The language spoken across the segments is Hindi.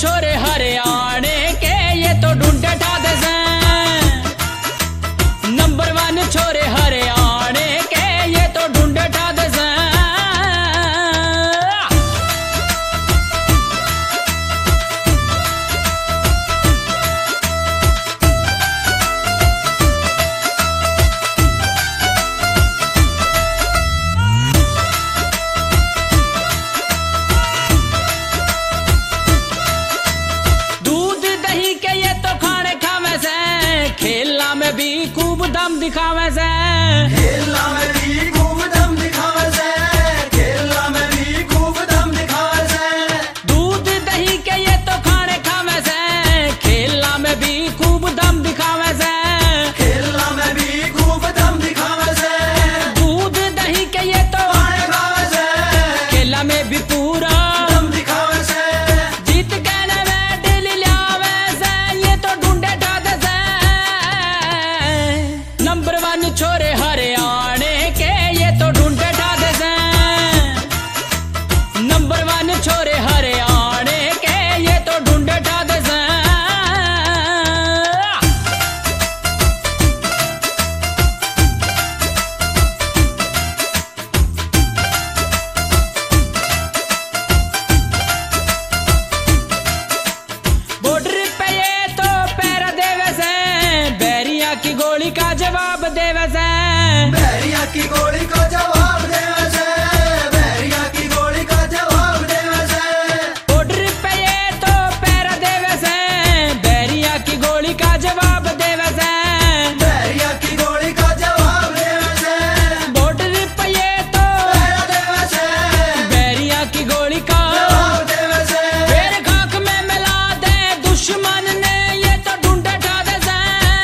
छोरे हरियाणे के ये तो ढूंढे ठादे से। नंबर 1 छोरे हरियाणे के ये तो ढूंढे ठादे से। खेलना में भी खूब दम दिखावे से। खेलना में भी खूब दम दिखावे से। खेलना में भी खूब दम दिखावे से। दूध दही के ये तो खाने खावे से। खेलना में भी खूब दम दिखावे से। खेलना में भी खूब दम दिखावे से। दूध दही के ये तो खाने खावे से। खेलना में भी पूरा दम दिखावे से। जीत कहने में दिल लियावे से। ये तो ढूंढे ठादे से। नंबर 1 छोरे हरियाणे के ये तो ढूंढे ठादे से। नंबर 1 छोरे हरियाणे के ये तो ढूंढे ठादे से। बॉर्डर पे ये तो पैरा देवे से। बैरिया की गोली का जवाब देवे से। बैरिया की गोली को जवाब देवे से। बैरिया की गोली का जवाब देवे से। बॉर्डर पे ये तो पैरा देवे से। बैरिया की गोली का जवाब देवे से। बैरिया की गोली का जवाब देवे से। बॉर्डर पे ये तो पैरा देवे से। बैरिया की गोली का जवाब देवे से। फिर खाक में मिला दे दुश्मन ने ये तो ढूंढे ठादे से।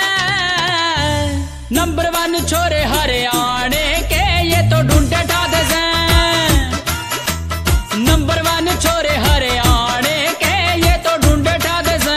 नंबर 1 छोरे हरियाणे के ये तो ढूंढे ठादे से। नंबर 1 छोरे हरियाणे के ये तो ढूंढे ठादे से।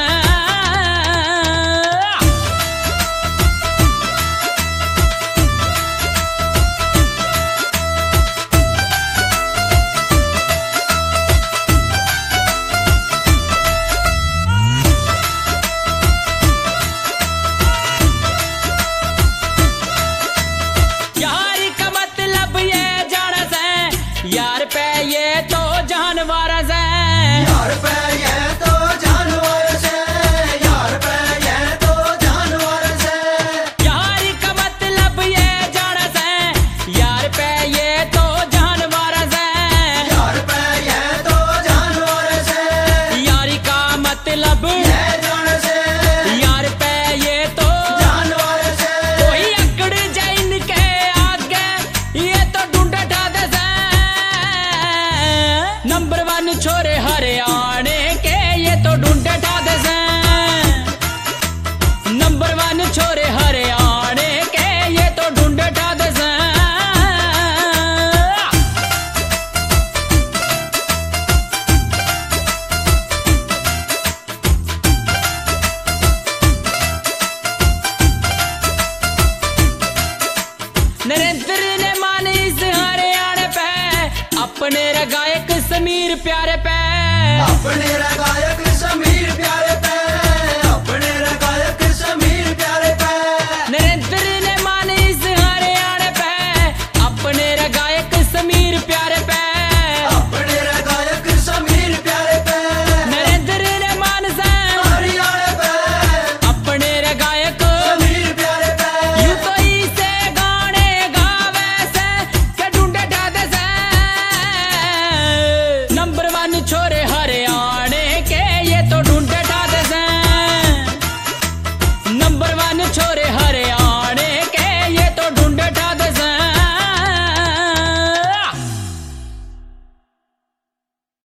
यार का मतलब ये जाना से। यार पे ये तो जानवर से। यार पे ये तो जानवर से। यार पे ये तो जानवर से। यार का मतलब ये जाना से। यार पे ये तो जानवर से। यार पे ये तो जानवर से। यारी का मतलब ये जान से। यार पे ये तो जानवर से। कोई अकड़ जाइन के आगे ये तो ढूंढे ठादे से। नंबर 1 छोरे हरियाणे के ये तो ढूंढे ठादे से। नंबर 1 छोरे हरियाणे के ये तो ढूंढे ठादे से। नरेंद्र ने मानी इस हरियाणे पे। अपने गायक समीर प्यारे पे। अपने गायक